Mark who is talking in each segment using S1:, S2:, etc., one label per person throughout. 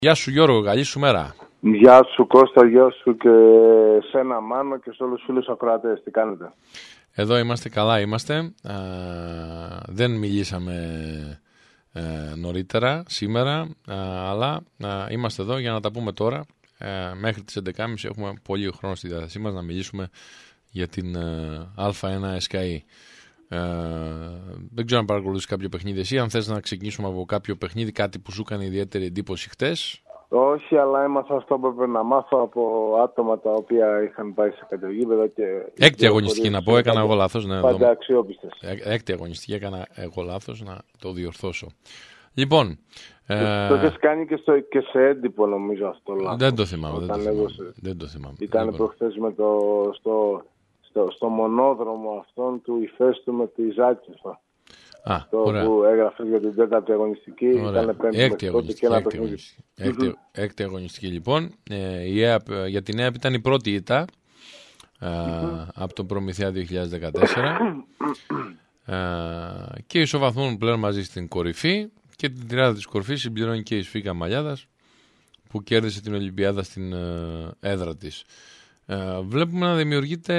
S1: Γεια σου Γιώργο, καλή σου μέρα.
S2: Γεια σου Κώστα, γεια σου και σένα Μάνο και σε όλους τους φίλους ακροατές. Τι κάνετε?
S1: Εδώ είμαστε, καλά είμαστε. Δεν μιλήσαμε νωρίτερα σήμερα, αλλά είμαστε εδώ για να τα πούμε τώρα. Μέχρι τις 11.30 έχουμε πολύ χρόνο στη διάθεσή μας να μιλήσουμε για την Α1 SKI. Δεν ξέρω αν παρακολουθείς κάποιο παιχνίδι εσύ, αν θες να ξεκινήσουμε από κάποιο παιχνίδι, κάτι που σου έκανε ιδιαίτερη εντύπωση χτες.
S2: Όχι, αλλά έμαθα αυτό που έπρεπε να μάθω από άτομα τα οποία είχαν πάει σε κάποιο γήπεδο και...
S1: Έκτη αγωνιστική να πω, έκανα εγώ λάθος. Ναι,
S2: πάντα αξιόπιστες.
S1: Έκτη αγωνιστική έκανα εγώ λάθος, να το διορθώσω. Λοιπόν...
S2: Το έχεις κάνει και σε έντυπο νομίζω αυτό λάθος.
S1: Δεν το θυμάμαι.
S2: Ήταν προχθές στο μονόδρομο αυτόν του Ηφαίστου με τη Ζάκη. Αυτό που έγραφε για την τέταρτη αγωνιστική ήταν
S1: έκτη αγωνιστική λοιπόν. Για την ΕΑΠ ήταν η πρώτη ήττα από τον Προμηθέα 2014 και ισοβαθμούν πλέον μαζί στην κορυφή και την τριάδα της κορυφής συμπληρώνει και η Σφίκα Μαλιάδας που κέρδισε την Ολυμπιάδα στην έδρα της. Βλέπουμε να δημιουργείται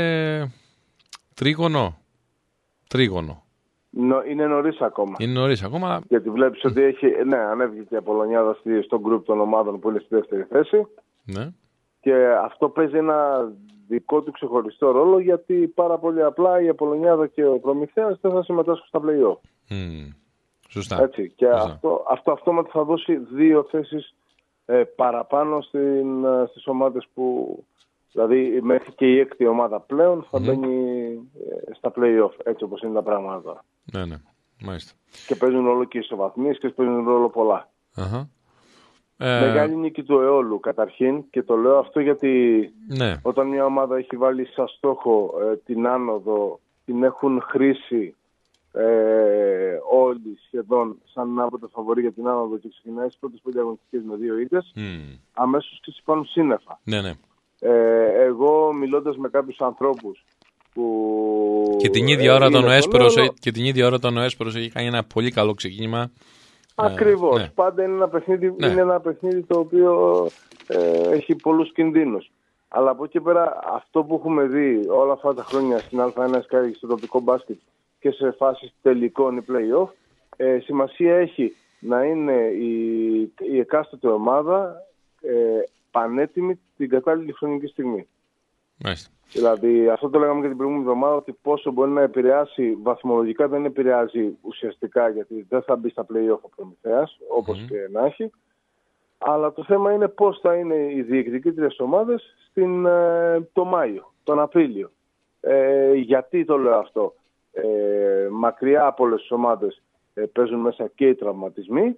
S1: τρίγωνο.
S2: Είναι νωρίς ακόμα.
S1: Είναι νωρίς ακόμα.
S2: Γιατί βλέπεις ότι ανέβηκε και η Απολωνιάδα στο γκρουπ των ομάδων που είναι στη δεύτερη θέση.
S1: Ναι.
S2: Και αυτό παίζει ένα δικό του ξεχωριστό ρόλο, γιατί πάρα πολύ απλά η Απολωνιάδα και ο Προμηθέας δεν θα συμμετάσχουν στα play-off.
S1: Σωστά.
S2: Έτσι. Και αυτό αυτόματα θα δώσει 2 θέσεις παραπάνω στις ομάδες που... Δηλαδή μέχρι και η έκτη ομάδα πλέον θα μπαίνει στα play-off, έτσι όπως είναι τα πράγματα τώρα.
S1: Ναι, μάλιστα.
S2: Και παίζουν ρόλο και οι ισοβαθμίες και παίζουν ρόλο πολλά. Μεγάλη νίκη του αιώλου καταρχήν, και το λέω αυτό γιατί όταν μια ομάδα έχει βάλει σαν στόχο την άνοδο, την έχουν χρήσει όλοι σχεδόν σαν από το φαβορί για την άνοδο και ξεκινάει στις πρώτες 5 αγωνιστικές με 2 ήττες, αμέσως και σηκώνουν σύννεφα.
S1: Ναι.
S2: Εγώ μιλώντας με κάποιους ανθρώπους που...
S1: Και την ίδια ώρα τον Οέσπερος έχει κάνει ένα πολύ καλό ξεκίνημα.
S2: Ακριβώς. Πάντα είναι ένα παιχνίδι το οποίο έχει πολλούς κινδύνους. Αλλά από εκεί πέρα αυτό που έχουμε δει όλα αυτά τα χρόνια στην Α1 SKI, στο τοπικό μπάσκετ και σε φάσεις τελικών ή play-off, σημασία έχει να είναι η εκάστοτε ομάδα πανέτοιμη την κατάλληλη χρονική στιγμή.
S1: Μάλιστα.
S2: Δηλαδή, αυτό το λέγαμε και την προηγούμενη εβδομάδα, ότι πόσο μπορεί να επηρεάσει βαθμολογικά δεν επηρεάζει ουσιαστικά, γιατί δεν θα μπει στα play-off ο Προμηθέας, όπως και να έχει. Αλλά το θέμα είναι πώς θα είναι οι διεκδικήτριες ομάδες το Μάιο, τον Απρίλιο. Γιατί το λέω αυτό? Μακριά από όλες τις ομάδες παίζουν μέσα και οι τραυματισμοί.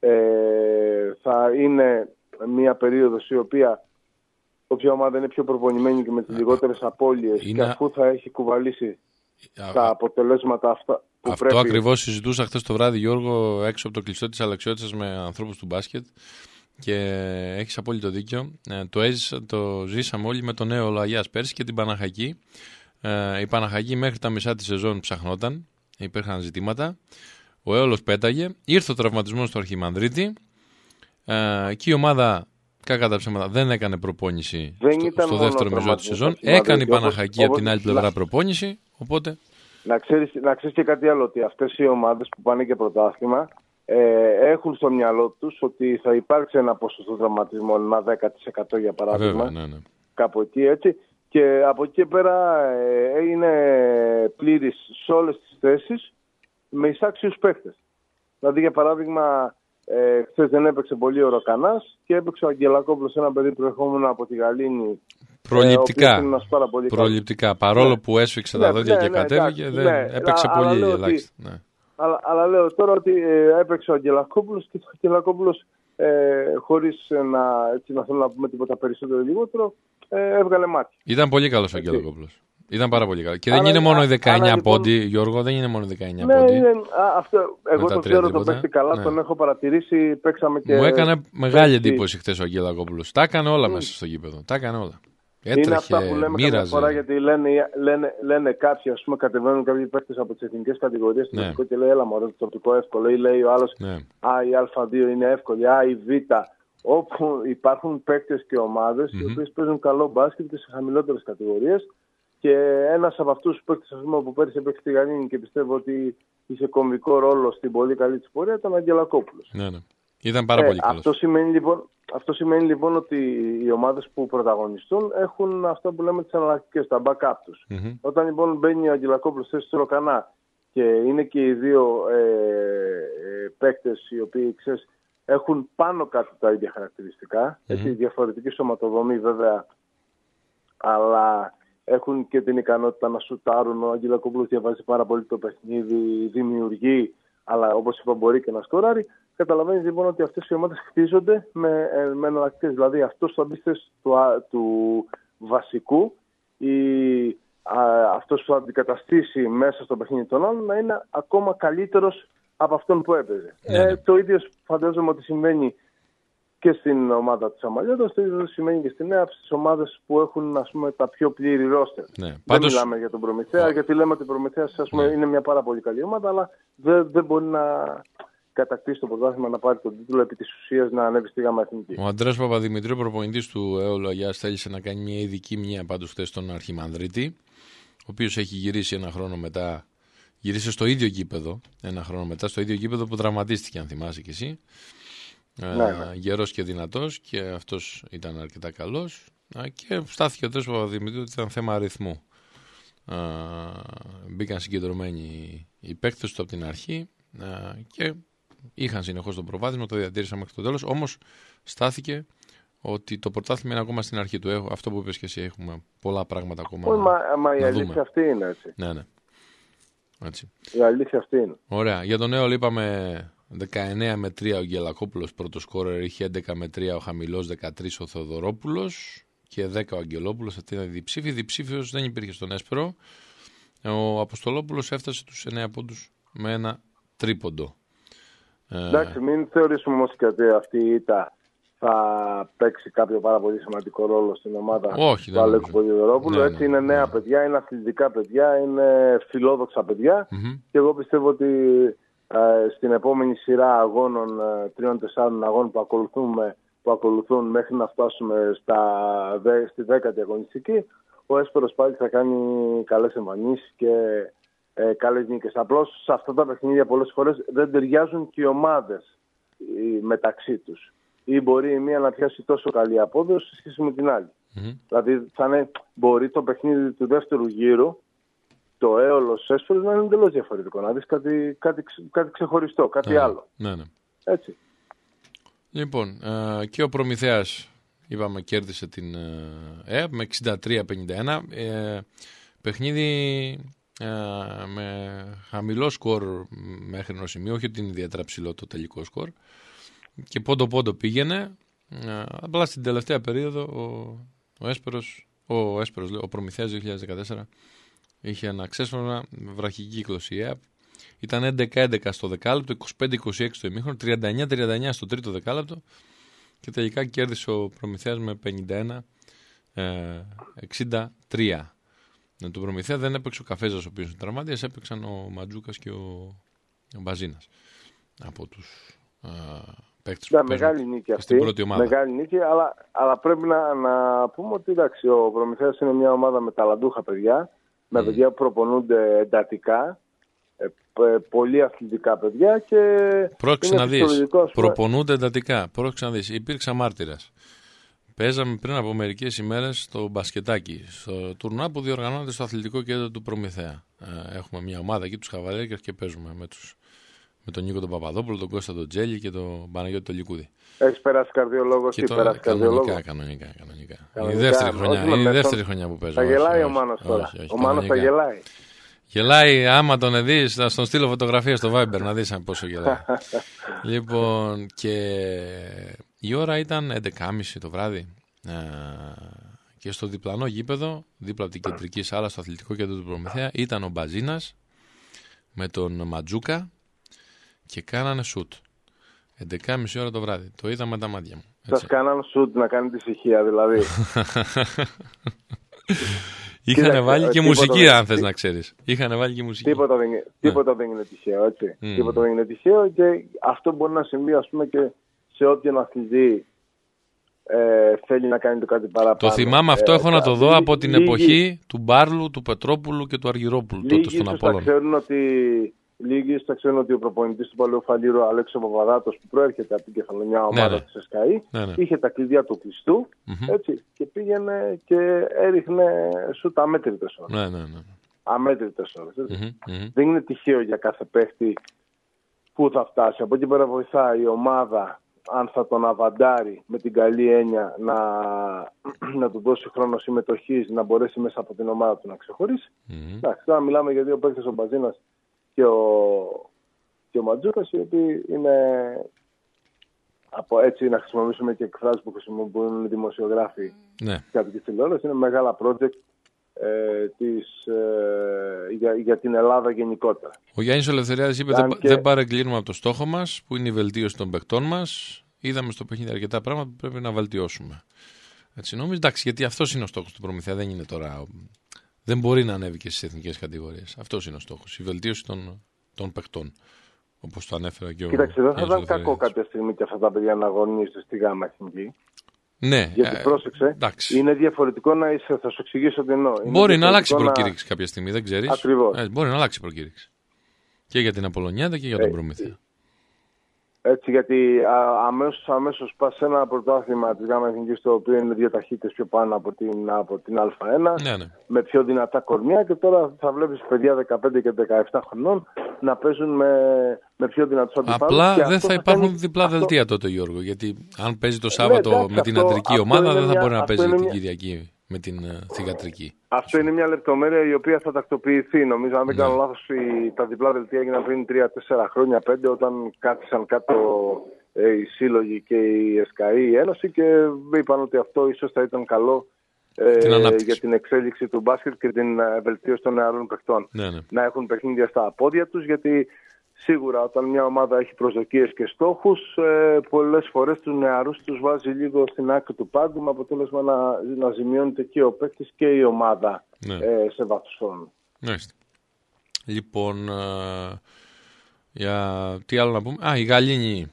S2: Θα είναι μια περίοδος η οποία όποια ομάδα είναι πιο προπονημένη και με τις λιγότερες απώλειες και αφού θα έχει κουβαλήσει τα αποτελέσματα αυτά που
S1: αυτό πρέπει... ακριβώς συζητούσα χθες το βράδυ, Γιώργο, έξω από το κλειστό της Αλεξιώτισσας με ανθρώπους του μπάσκετ, και έχεις απόλυτο δίκιο. Το ζήσαμε όλοι με τον νέο Λαγιάς πέρσι και την Παναχαϊκή. Η Παναχαϊκή μέχρι τα μισά της σεζόν ψαχνόταν, υπήρχαν ζητήματα, ο Έολος πέταγε, ήρθε ο τραυματισμός στο Αρχιμανδρίτη. Και η ομάδα, κακά τα ψέματα, δεν έκανε προπόνηση στο δεύτερο μισό της σεζόν. Έκανε η Παναχαϊκή από την άλλη πλευρά προπόνηση. Οπότε... Να
S2: ξέρεις και κάτι άλλο, ότι αυτές οι ομάδες που πάνε και πρωτάθλημα έχουν στο μυαλό τους ότι θα υπάρξει ένα ποσοστό τραυματισμών, ένα 10% για παράδειγμα.
S1: Βέβαια, ναι.
S2: Κάπου εκεί, έτσι. Και από εκεί πέρα είναι πλήρης σε όλες τις θέσεις με εισάξιους παίχτες. Δηλαδή, για παράδειγμα, χθες δεν έπαιξε πολύ ο Ροκανάς και έπαιξε ο Αγγελακόπουλος, ένα παιδί προερχόμενο από τη Γαλήνη.
S1: Προληπτικά. Παρόλο που έσφιξε τα δόντια και κατέβηκε, δεν έπαιξε πολύ ελάχιστα.
S2: Αλλά λέω τώρα ότι έπαιξε ο Αγγελακόπουλος και ο Αγγελακόπουλος, χωρίς να θέλω να πούμε τίποτα περισσότερο ή λιγότερο, έβγαλε μάτι.
S1: Ήταν πολύ καλός ο Αγγελακόπουλος. Ήταν πάρα πολύ καλό. Και δεν είναι μόνο οι 19 πόντι, Γιώργο, δεν είναι μόνο οι 19 πόντι.
S2: Εγώ το ξέρω, τον παίχτη καλά, τον έχω παρατηρήσει, παίξαμε και...
S1: Μου έκανε μεγάλη εντύπωση χθες ο Αγγελακόπουλος. Τα έκανε όλα μέσα στο γήπεδο. Τα έκανε όλα. Έτρεχε,
S2: είναι αυτά που λέμε κάθε φορά, γιατί λένε κάποιοι, ας πούμε, κατεβαίνουν κάποιοι παίκτες από τις εθνικές κατηγορίες στο τοπικό και λέει, έλα μωρέ, το τοπικό εύκολο, ή λέει ο άλλος, η Α2 είναι εύκολη, η Β, όπου υπάρχουν παίκτες και ομάδες οι οποίες παίζουν καλό μπάσκετ και σε χαμηλότερες κατηγορίες. Και ένας από αυτούς τους παίκτες που πέρυσι έπαιξε στη Γαλήνη και πιστεύω ότι είχε κομβικό ρόλο στην πολύ καλή της πορεία ήταν ο Αγγελακόπουλος.
S1: Ναι. Ήταν πάρα πολύ καλός.
S2: Αυτό σημαίνει λοιπόν ότι οι ομάδες που πρωταγωνιστούν έχουν αυτά που λέμε τις εναλλακτικές, τα backup τους. Όταν λοιπόν μπαίνει ο Αγγελακόπουλος θέση του Ροκανά και είναι και οι δύο παίκτες οι οποίοι ξέρεις, έχουν πάνω κάτω τα ίδια χαρακτηριστικά, έχει διαφορετική σωματοδομή βέβαια, αλλά έχουν και την ικανότητα να σουτάρουν. Ο Αγγελακόπουλος διαβάζει πάρα πολύ το παιχνίδι, δημιουργεί, αλλά όπως είπα μπορεί και να σκοράρει. Καταλαβαίνεις λοιπόν ότι αυτές οι ομάδες χτίζονται με εναλλακτικές. Δηλαδή αυτός στο αντίθεση του βασικού ή αυτός που θα αντικαταστήσει μέσα στο παιχνίδι των άλλων να είναι ακόμα καλύτερος από αυτόν που έπαιζε. Το ίδιο φαντάζομαι ότι συμβαίνει και στην ομάδα της Αμαλιώτας, το ίδιο σημαίνει και στη Νέα, στις ομάδες που έχουν ας πούμε, τα πιο πλήρη ρόστερ.
S1: Ναι,
S2: δεν μιλάμε για τον Προμηθέα, γιατί λέμε ότι ο Προμηθέας είναι μια πάρα πολύ καλή ομάδα, αλλά δεν μπορεί να κατακτήσει το πρωτάθλημα, να πάρει τον τίτλο επί της ουσίας, να ανέβει στη ΓΑΜΑ Εθνική.
S1: Ο Ανδρέας Παπαδημητρίου, προπονητής του ΕΟΛ Αγιάς, θέλησε να κάνει μια ειδική μνήμα πάντως χθες στον Αρχιμανδρίτη, ο οποίος έχει γυρίσει ένα χρόνο μετά. Γύρισε στο ίδιο γήπεδο, ένα χρόνο μετά, στο ίδιο γήπεδο που τραυματίστηκε, αν θυμάσαι κι εσύ. Γερός και δυνατός, και αυτός ήταν αρκετά καλός. Και στάθηκε ο Ανδρέας Παπαδημητρίου ότι ήταν θέμα αριθμού. Μπήκαν συγκεντρωμένοι οι παίκτες του από την αρχή και είχαν συνεχώς το προβάδισμα, το διατήρησαν μέχρι το τέλος. Όμως στάθηκε ότι το πρωτάθλημα είναι ακόμα στην αρχή του. Αυτό που είπες και εσύ, έχουμε πολλά πράγματα ακόμα
S2: μα η αλήθεια αυτή είναι έτσι.
S1: Ναι. Έτσι.
S2: Η αλήθεια αυτή είναι.
S1: Ωραία. Για τον ΕΟΛ είπαμε 19 με 3 ο Αγγελακόπουλος πρώτο σκόρερ, είχε 11 με 3 ο χαμηλός, 13 ο Θεοδωρόπουλος και 10 ο Αγγελόπουλος. Αυτή είναι διψήφη. Διψήφιος δεν υπήρχε στον Έσπερο. Ο Αποστολόπουλος έφτασε τους 9 πόντους με ένα τρίποντο.
S2: Εντάξει, μην θεωρήσουμε όμως ότι αυτή η ήττα θα παίξει κάποιο πάρα πολύ σημαντικό ρόλο στην ομάδα του Αλέκου Ποδηλορόπουλου. Έτσι είναι νέα παιδιά, είναι αθλητικά παιδιά, είναι φιλόδοξα παιδιά και εγώ πιστεύω ότι στην επόμενη σειρά αγώνων, 3-4 αγώνων που ακολουθούν μέχρι να φτάσουμε στη 10η αγωνιστική, ο Έσπερος πάλι θα κάνει καλές εμφανίσεις και καλές νίκες. Απλώς σε αυτά τα παιχνίδια πολλές φορές δεν ταιριάζουν και οι ομάδες μεταξύ τους. Ή μπορεί η μία να πιάσει τόσο καλή απόδοση σε σχέση με την άλλη. Δηλαδή μπορεί το παιχνίδι του δεύτερου γύρου, το Έολος Έσπερος, να είναι εντελώς διαφορετικό. Να δεις κάτι ξεχωριστό, κάτι άλλο.
S1: Ναι.
S2: Έτσι.
S1: Λοιπόν, και ο Προμηθέας, είπαμε, κέρδισε την ΕΑΠ με 63-51. Παιχνίδι με χαμηλό σκορ μέχρι ενός σημείου, όχι ότι είναι ιδιαίτερα ψηλό το τελικό σκορ. Και πόντο πήγαινε. Απλά στην τελευταία περίοδο ο Προμηθέας 2014 είχε ένα ξέσπασμα με βραχική κύκλωση. Ήταν 11-11 στο δεκάλεπτο, 25-26 στο ημίχρονο, 39-39 στο τρίτο δεκάλεπτο και τελικά κέρδισε ο Προμηθέας με 51-63. Του Προμηθέα δεν έπαιξε ο Καφέζας, ο οποίος είναι τραυματίας, έπαιξαν ο Ματζούκας και ο Μπαζίνας από τους παίκτες που
S2: μεγάλη νίκη αυτή,
S1: στην πρώτη ομάδα.
S2: Μεγάλη νίκη, αλλά πρέπει να πούμε ότι εντάξει, ο Προμηθέας είναι μια ομάδα με ταλαντούχα παιδιά, με παιδιά που προπονούνται εντατικά, πολύ αθλητικά παιδιά και
S1: πρόκειται να δεις, προπονούνται εντατικά. Πρόκειται να δεις, υπήρξα μάρτυρας. Παίζαμε πριν από μερικές ημέρες στο μπασκετάκι, στο τουρνουά που διοργανώνεται στο αθλητικό κέντρο του Προμηθέα. Έχουμε μια ομάδα εκεί, τους Χαβαλέκες, και παίζουμε με τον Νίκο τον Παπαδόπουλο, τον Κώστα τον Τζέλη και τον Παναγιώτη τον Λικούδη.
S2: Έχεις περάσει καρδιολόγο ή περάσει καρδιολόγο?
S1: Κανονικά. Είναι η δεύτερη χρονιά που παίζω.
S2: Θα γελάει ο Μάνος τώρα. Ο Μάνος θα γελάει.
S1: Γελάει, άμα τον δεις, θα στον στείλω φωτογραφία στο Viber να δεις πόσο γελάει. Λοιπόν, και η ώρα ήταν 11.30 το βράδυ και στο διπλανό γήπεδο, δίπλα από την κεντρική σάλα στο αθλητικό κέντρο του Προμηθέα, ήταν ο Μπαζίνας με τον Ματζούκα και κάνανε σουτ. 11.30 ώρα το βράδυ. Το είδα με τα μάτια μου.
S2: Σας κάνανε σουτ να κάνετε ησυχία δηλαδή.
S1: Είχαν βάλει και μουσική, αν θες να ξέρεις. Είχαν βάλει και μουσική.
S2: Τίποτα δεν είναι τυχαίο, έτσι. Τίποτα δεν είναι τυχαίο και αυτό μπορεί να συμβεί, ας πούμε, και σε όποιον αθλητή θέλει να κάνει το κάτι παραπάνω.
S1: Το θυμάμαι αυτό, έχω να το δω από την εποχή του Μπάρλου, του Πετρόπουλου και του Αργυρόπουλου. Τότε στον Απόλλωνα.
S2: Λίγοι θα ξέρουν ότι ο προπονητής του Παλαιού Φαλήρου, ο Αλέξης Παπαδάτος, που προέρχεται από την κεφαλονιά ομάδα της ΕΣΚΑΗ, είχε τα κλειδιά του κλειστού, έτσι, και πήγαινε και έριχνε σούτ αμέτρητες ώρες.
S1: Ναι.
S2: Αμέτρητες ώρες. Δεν είναι τυχαίο για κάθε παίχτη που θα φτάσει. Από εκεί πέρα βοηθάει η ομάδα, αν θα τον αβαντάρει με την καλή έννοια, να του δώσει χρόνο συμμετοχής, να μπορέσει μέσα από την ομάδα του να ξεχωρίσει. Εντάξει, τώρα μιλάμε για δύο παίκτες, ο Μπαζίνας και ο Ματζούκας, οι οποίοι είναι, έτσι να χρησιμοποιήσουμε και εκφράσεις που χρησιμοποιούν οι δημοσιογράφοι και από τη τηλεόραση, είναι μεγάλα project για την Ελλάδα γενικότερα.
S1: Ο Γιάννης Ελευθεριάδης είπε δεν παρεκκλίνουμε από το στόχο μας, που είναι η βελτίωση των παικτών μας. Είδαμε στο παιχνίδι αρκετά πράγματα που πρέπει να βελτιώσουμε. Έτσι νομίζω, εντάξει, γιατί αυτός είναι ο στόχος του Προμηθέα, δεν είναι τώρα... Δεν μπορεί να ανέβει και στις εθνικές κατηγορίες. Αυτός είναι ο στόχος, η βελτίωση των παικτών. Όπως το ανέφερα και ο...
S2: Κοίταξε, δεν θα ήταν κακό κάποια στιγμή και αυτά τα παιδιά να αγωνίζονται στη ΓΑΜΑ εθνική.
S1: Ναι.
S2: Γιατί πρόσεξε,
S1: εντάξει.
S2: Είναι διαφορετικό να είσαι, θα σου εξηγήσω τι εννοώ.
S1: Μπορεί να αλλάξει προκήρυξη κάποια στιγμή, δεν ξέρεις.
S2: Ακριβώς.
S1: Μπορεί να αλλάξει προκήρυξη. Και για την Απολλωνιάδα και για τον Προμηθέα.
S2: Έτσι, γιατί αμέσως πας σε ένα πρωτάθλημα της ΓΑΜΑ Εθνικής, το οποίο είναι δύο ταχύτητες πιο πάνω από την Α1, με πιο δυνατά κορμιά, και τώρα θα βλέπεις παιδιά 15 και 17 χρονών να παίζουν με πιο δυνατούς αντιπάλους.
S1: Απλά δεν θα υπάρχουν διπλά δελτία τότε, Γιώργο, γιατί αν παίζει το Σάββατο με την αντρική ομάδα, δεν θα μπορεί να παίζει την Κυριακή με την θυγατρική.
S2: Αυτό είναι μια λεπτομέρεια η οποία θα τακτοποιηθεί. Νομίζω, αν δεν κάνω λάθος, τα διπλά δελτία έγιναν πριν 3-4 χρόνια, 5, όταν κάθισαν κάτω οι σύλλογοι και η ΕΣΚΑΗ, η Ένωση, και είπαν ότι αυτό ίσως θα ήταν καλό για την εξέλιξη του μπάσκετ και την βελτίωση των νεαρών παιχτών. Να έχουν παιχνίδια στα πόδια τους, γιατί σίγουρα όταν μια ομάδα έχει προσδοκίες και στόχους, πολλές φορές τους νεαρούς τους βάζει λίγο στην άκρη του πάγκου, με αποτέλεσμα να ζημιώνεται και ο παίκτης και η ομάδα σε βάθος χρόνου.
S1: Λοιπόν, τι άλλο να πούμε. Η Γαλήνη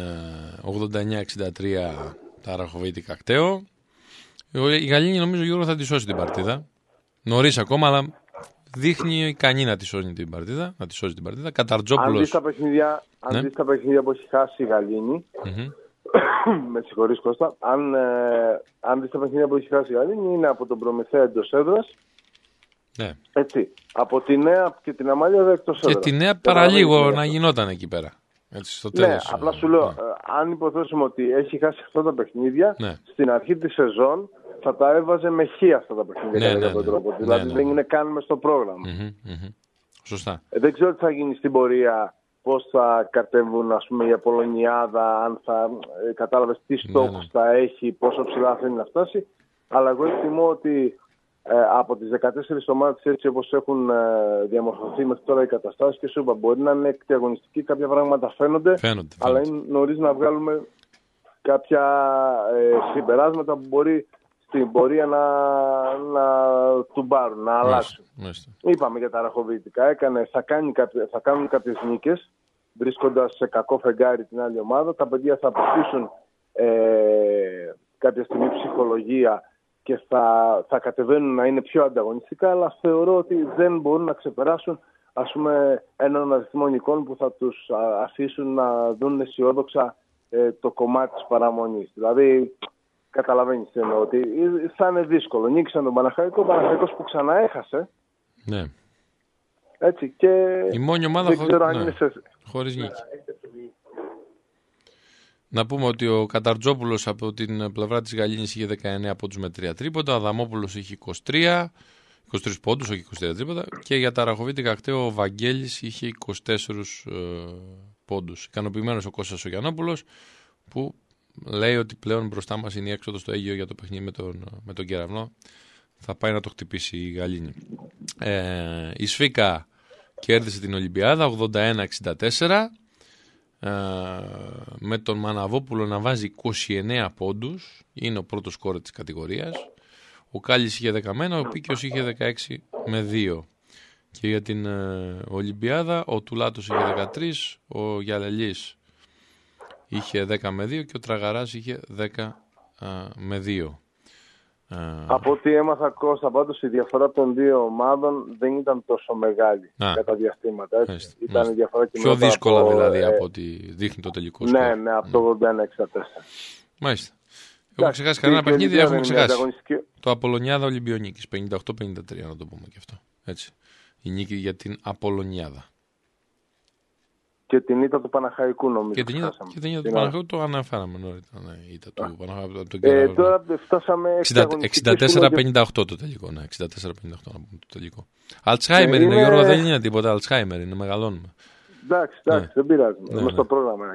S1: 89-63 Ταραχοβίτη Κακτέο. Η Γαλήνη νομίζω, Γιώργο, θα τη σώσει την παρτίδα. Νωρίς ακόμα, αλλά δείχνει ικανή να τη σώσει την παρτίδα. Καταρτζόπουλος.
S2: Αν δεις τα παιχνίδια που έχει χάσει η Γαλήνη, με συγχωρείς Κώστα, αν δεις τα παιχνίδια που έχει χάσει η Γαλήνη, είναι από τον Προμηθέα εντός έδρας. Έτσι, από τη Νέα και την Αμάλια εκτός έδρας.
S1: Και τη Νέα παραλίγο να γινόταν εκεί πέρα. Έτσι, στο τέλος.
S2: Απλά σου λέω, αν υποθέσουμε ότι έχει χάσει αυτά τα παιχνίδια, στην αρχή της σεζόν θα τα έβαζε με χ αυτά τα παιχνίδια κατά τον τρόπο. Δηλαδή δεν είναι καν μες στο πρόγραμμα.
S1: Σωστά.
S2: Δεν ξέρω τι θα γίνει στην πορεία, πώς θα κατέβουν, ας πούμε, η Απολλωνιάδα, αν θα κατάλαβες τι στόχους θα έχει, πόσο ψηλά θέλει να φτάσει. Αλλά εγώ εκτιμώ ότι από τις 14 ομάδες, έτσι όπως έχουν διαμορφωθεί μέχρι τώρα οι καταστάσεις, και σου είπα, μπορεί να είναι εκτιαγωνιστικοί, κάποια πράγματα φαίνονται. Αλλά είναι νωρίς να βγάλουμε κάποια συμπεράσματα που μπορεί στην πορεία να του πάρουν, να αλλάξουν. Είπαμε για τα ραχοβητικά, θα κάνουν κάποιες νίκες, βρίσκοντας σε κακό φεγγάρι την άλλη ομάδα. Τα παιδιά θα αποκτήσουν κάποια στιγμή ψυχολογία και θα κατεβαίνουν να είναι πιο ανταγωνιστικά, αλλά θεωρώ ότι δεν μπορούν να ξεπεράσουν, ας πούμε, έναν αριθμό εικόνων που θα τους αφήσουν να δουν αισιόδοξα το κομμάτι της παραμονής. Δηλαδή, καταλαβαίνεις τι εννοώ, ότι θα είναι δύσκολο. Νίκησαν τον Παναχαϊκό, ο Παναχαϊκός που ξανά έχασε.
S1: Ναι.
S2: Έτσι, και
S1: η μόνη ομάδα χωρίς νίκη. Να πούμε ότι ο Καταρτζόπουλος από την πλευρά της Γαλήνης είχε 19 πόντους με 3 τρίποτα, ο Αδαμόπουλος είχε 23 πόντους, όχι 23 τρίποτα, και για τα Ραχοβίτη Κακτέο ο Βαγγέλης είχε 24 πόντους. Ικανοποιημένος ο Κώστας ο Γιαννόπουλος, που λέει ότι πλέον μπροστά μας είναι η έξοδο στο Αίγυο για το παιχνίδι με τον Κεραυνό. Θα πάει να το χτυπήσει η Γαλήνη. Η Σφίκα κέρδισε την Ολυμπιάδα 81-64. Με τον Μαναβόπουλο να βάζει 29 πόντους, είναι ο πρώτος σκόρερ της κατηγορίας. Ο Κάλλης είχε 10, ο Πίκιος είχε 16 με 2. Και για την Ολυμπιάδα ο Τουλάτος είχε 13, ο Γιαλελής είχε 10 με 2 και ο Τραγαράς είχε 10 με 2.
S2: Από ό,τι έμαθα, Κώστα, πάντως η διαφορά των δύο ομάδων δεν ήταν τόσο μεγάλη κατά διαστήματα. Έτσι. Ήταν η διαφορά και
S1: πιο δύσκολα δηλαδή από ό,τι δείχνει το τελικό σκορ.
S2: Ναι, από το 81-64.
S1: Μάλιστα. Έχω ξεχάσει κανένα παιχνίδι, έχουμε ξεχάσει. Το Απολωνιάδα Ολυμπιονίκης, 58-53 να το πούμε και αυτό. Έτσι. Η νίκη για την Απολωνιάδα.
S2: Και την ήττα του Παναχαϊκού νομίζω.
S1: Και την ήττα του Παναχαϊκού το αναφέραμε νωρίτερα. Ναι, ήττα του Παναχαϊκού.
S2: Τώρα φτάσαμε
S1: 64-58 το τελικό. Ναι, 64-58 να πούμε το τελικό. Αλτσχάιμερ είναι, Γιώργο, δεν είναι τίποτα. Αλτσχάιμερ είναι, μεγαλώνουμε.
S2: Εντάξει, δεν πειράζει. Είμαι στο πρόγραμμα.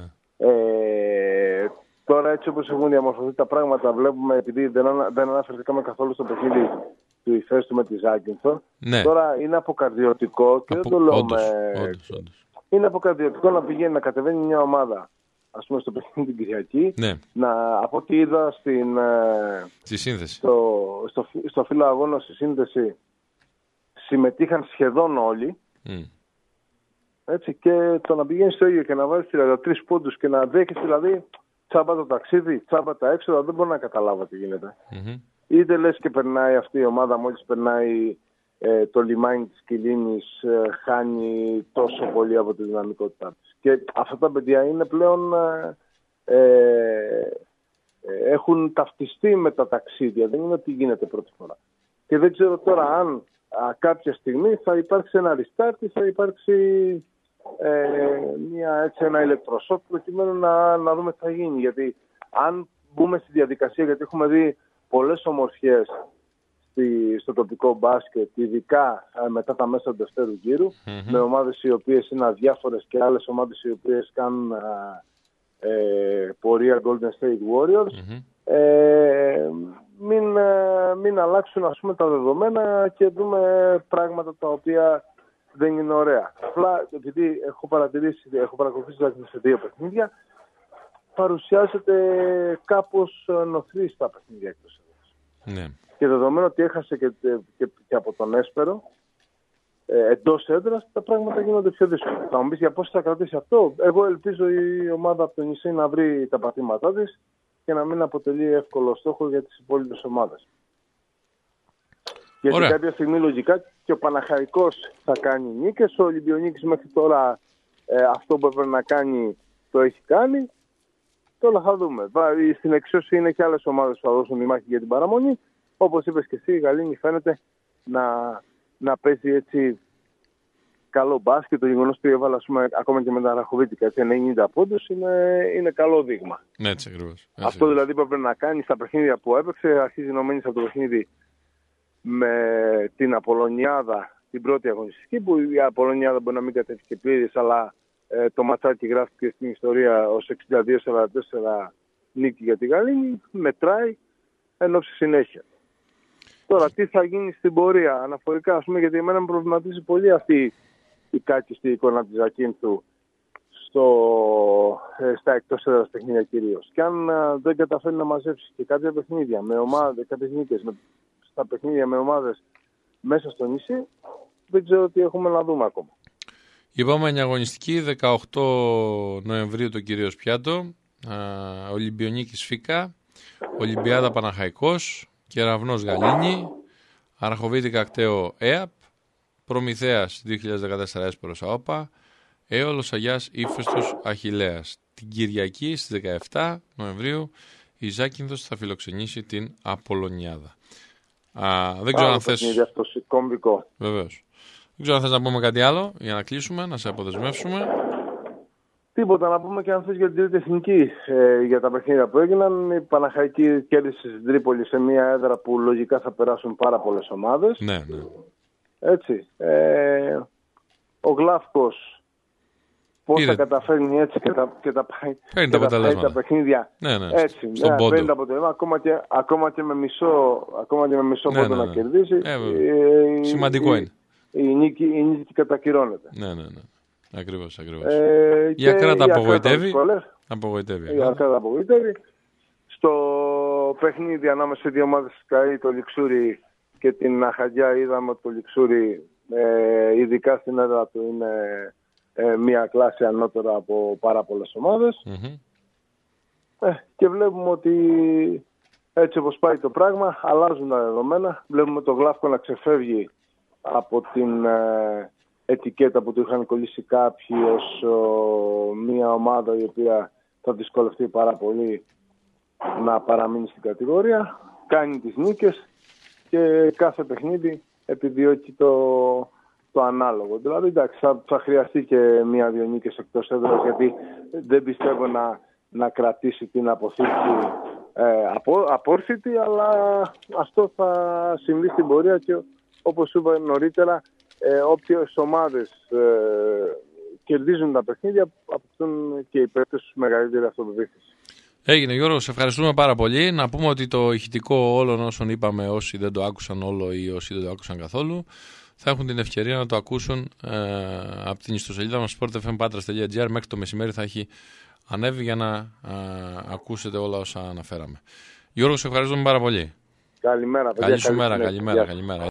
S2: Τώρα έτσι όπως έχουν διαμορφωθεί τα πράγματα, βλέπουμε, επειδή δεν αναφερθήκαμε καθόλου στο παιχνίδι του Ηφαίστου με τη Ζάκυνθο, τώρα είναι αποκαρδιωτικό και δεν το λέω είναι αποκαρδιωτικό να πηγαίνει να κατεβαίνει μια ομάδα, ας πούμε, στο παιχνίδι την Κυριακή, από ό,τι είδα
S1: στη σύνθεση.
S2: Στο φύλλο αγώνα στη σύνθεση συμμετείχαν σχεδόν όλοι. Έτσι, και το να πηγαίνει στο ίδιο και να βάζει 33 πόντους και να δέχεις δηλαδή τσάμπα το ταξίδι, τσάμπα τα έξοδα, δεν μπορώ να καταλάβω τι γίνεται. Είτε λες και περνάει αυτή η ομάδα, μόλις περνάει το λιμάνι της Κιλίνης, χάνει τόσο πολύ από τη δυναμικότητά της. Και αυτά τα παιδιά είναι πλέον έχουν ταυτιστεί με τα ταξίδια, δεν είναι ότι γίνεται πρώτη φορά. Και δεν ξέρω τώρα αν κάποια στιγμή θα υπάρξει ένα restart ή θα υπάρξει ένα ηλεκτροσόκ προκειμένου να δούμε τι θα γίνει. Γιατί αν μπούμε στη διαδικασία, γιατί έχουμε δει πολλές ομορφιές στο τοπικό μπάσκετ, ειδικά μετά τα μέσα του δεύτερου γύρου, με ομάδες οι οποίες είναι αδιάφορες και άλλες ομάδες οι οποίες κάνουν πορεία Golden State Warriors, μην αλλάξουν, ας πούμε, τα δεδομένα και δούμε πράγματα τα οποία δεν είναι ωραία. Απλά επειδή έχω παρακολουθήσει σε 2 παιχνίδια, παρουσιάζεται κάπως νοθρή στα παιχνίδια εκτός έδρας. Και δεδομένου ότι έχασε και από τον Έσπερο εντός έδρας, τα πράγματα γίνονται πιο δύσκολα. Θα μου πεις για πώς θα κρατήσει αυτό. Εγώ ελπίζω η ομάδα από το νησί να βρει τα πατήματά της και να μην αποτελεί εύκολο στόχο για τις υπόλοιπες ομάδες. Γιατί κάποια στιγμή λογικά και ο Παναχαϊκός θα κάνει νίκες, ο Ολυμπιονίκης μέχρι τώρα αυτό που έπρεπε να κάνει το έχει κάνει. Τώρα θα δούμε. Στην εξώση είναι και άλλες ομάδες που θα δώσουν τη μάχη για την παραμονή. Όπως είπες και εσύ, η Γαλήνη φαίνεται να παίζει έτσι καλό μπάσκετ. Το γεγονός που έβαλε, ακόμα και με τα Ραχοβίτικα, 90 πόντους, είναι καλό δείγμα.
S1: Έτσι ακριβώς.
S2: Αυτό δηλαδή που έπρεπε να κάνει στα παιχνίδια που έπαιξε, αρχίζει να μένει από το παιχνίδι με την Απολωνιάδα, την πρώτη αγωνιστική, που η Απολωνιάδα μπορεί να μην κατέφυγε πλήρης, αλλά το ματσάκι γράφτηκε στην ιστορία ως 62-44 νίκη για τη Γαλήνη, μετράει ενώ στη συνέχεια. Τώρα τι θα γίνει στην πορεία αναφορικά, ας πούμε, γιατί εμένα με προβληματίζει πολύ αυτή η κάκιστη εικόνα της Ζακίνθου στα εκτός έδρας παιχνίδια κυρίως. Και αν δεν καταφέρει να μαζέψει και κάποια παιχνίδια με ομάδες, κάποιες νίκες στα παιχνίδια με ομάδες μέσα στο νησί, δεν ξέρω τι έχουμε να δούμε ακόμα.
S1: Η επόμενη αγωνιστική 18 Νοεμβρίου το κυρίως πιάτο, Ολυμπιονίκης Φίκα, Ολυμπιάδα Παναχαϊκός, Κεραυνός Γαλήνη, Αραχοβίτικα Ακτέο ΕΑΠ, Προμηθέας 2014 Έσπερος ΑΟΠΑ, Έολος Αγιάς Ύφεστος Αχιλλέας. Την Κυριακή στις 17 Νοεμβρίου η Ζάκυνθος θα φιλοξενήσει την Απολωνιάδα. Δεν ξέρω αν θες... Βεβαίως. Δεν ξέρω αν θες να πούμε κάτι άλλο για να κλείσουμε, να σε αποδεσμεύσουμε.
S2: Τίποτα, να πούμε και αν θες για την τρίτη εθνική για τα παιχνίδια που έγιναν. Η Παναχαϊκή κέρδισε στην Τρίπολη σε μια έδρα που λογικά θα περάσουν πάρα πολλές ομάδες.
S1: Ναι.
S2: Έτσι. Ο Γλάφκος πώς θα καταφέρνει έτσι και τα πάει τα παιχνίδια.
S1: Ναι.
S2: Έτσι, παίρνει τα αποτελέσματα ακόμα και με μισό πόντο να κερδίσει.
S1: Σημαντικό είναι.
S2: Η νίκη κατακυρώνεται.
S1: Ναι. Ακριβώς. Η Ακράτα απογοητεύει.
S2: Η Ακράτα απογοητεύει. Στο παιχνίδι ανάμεσα σε δύο ομάδες της ΚΑΗ, το Λιξούρι και την Αχαγιά, είδαμε ότι το Λιξούρι, ειδικά στην έδρα του, είναι μία κλάση ανώτερα από πάρα πολλές ομάδες. Και βλέπουμε ότι έτσι όπως πάει το πράγμα, αλλάζουν τα δεδομένα. Βλέπουμε το Γλάφκο να ξεφεύγει από την ετικέτα που του είχαν κολλήσει κάποιοι ως μια ομάδα η οποία θα δυσκολευτεί πάρα πολύ να παραμείνει στην κατηγορία. Κάνει τις νίκες και κάθε παιχνίδι επιδιώκει το ανάλογο. Δηλαδή, εντάξει, θα χρειαστεί και μία-δύο νίκες εκτός έδρας, γιατί δεν πιστεύω να κρατήσει την αποθήκη απόρθητη, αλλά αυτό θα συμβεί στην πορεία και όπως είπα νωρίτερα, όποιες ομάδες κερδίζουν τα παιχνίδια, αποκτούν και οι παίκτες τους μεγαλύτερη αυτοπεποίθηση.
S1: Έγινε, Γιώργο, σε ευχαριστούμε πάρα πολύ. Να πούμε ότι το ηχητικό όλων όσων είπαμε, όσοι δεν το άκουσαν όλο ή όσοι δεν το άκουσαν καθόλου, θα έχουν την ευκαιρία να το ακούσουν από την ιστοσελίδα μας sportfmpatras.gr. Μέχρι το μεσημέρι θα έχει ανέβει για να ακούσετε όλα όσα αναφέραμε. Γιώργο, σε ευχαριστούμε πάρα πολύ.
S2: Καλημέρα, παιδιά.
S1: Καλή σου μέρα, καλημέρα.